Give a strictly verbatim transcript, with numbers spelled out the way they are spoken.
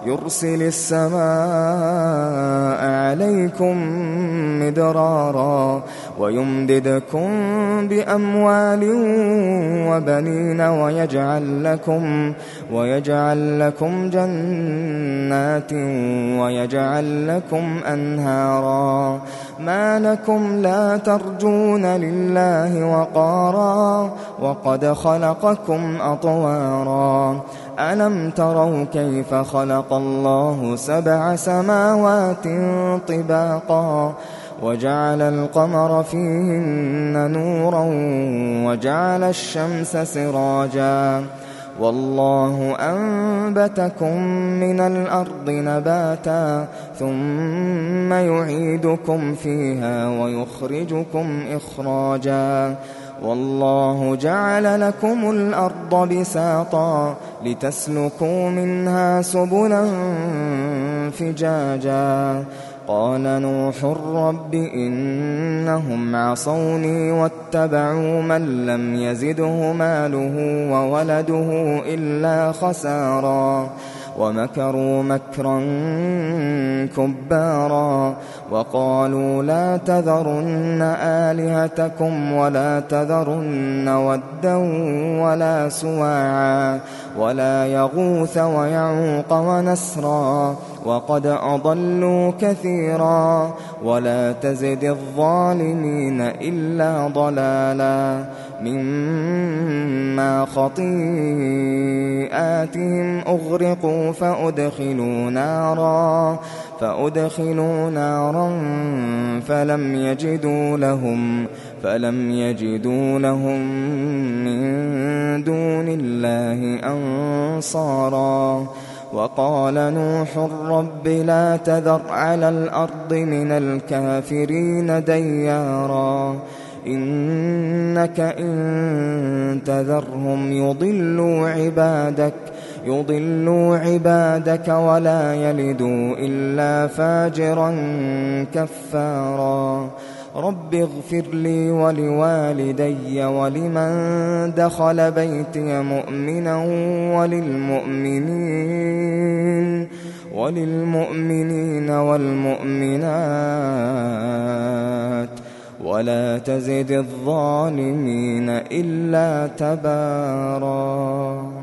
يرسل السماء عليكم مدرارا ويمددكم بأموال وبنين ويجعل لكم, ويجعل لكم جنات ويجعل لكم أنهارا ما لكم لا ترجون لله وقارا وقد خلقكم أطوارا ألم تروا كيف خلق الله سبع سماوات طباقا وجعل القمر فيهن نورا وجعل الشمس سراجا والله أنبتكم من الأرض نباتا ثم يعيدكم فيها ويخرجكم إخراجا والله جعل لكم الأرض بساطا لتسلكوا منها سبلا فجاجا قال نوح رب إنهم عصوني واتبعوا من لم يزده ماله وولده إلا خسارا ومكروا مكرا كبارا وقالوا لا تذرن آلهتكم ولا تذرن ودا ولا سواعا ولا يغوث ويعوق ونسرا وقد أضلوا كثيرا ولا تزد الظالمين إلا ضلالا مما خطيئاتهم أغرقوا فأدخلوا نارا فأدخلوا نارا فلم يجدوا لهم فلم يجدوا لهم من دون الله أنصارا وقال نوح رب لا تذر على الأرض من الكافرين ديارا إنك إن تذرهم يضلوا عبادك يضلوا عبادك ولا يلدوا إلا فاجرا كفارا رب اغفر لي ولوالدي ولمن دخل بيتي مؤمنا وللمؤمنين وللمؤمنين والمؤمنات ولا تزد الظالمين إلا تبارا.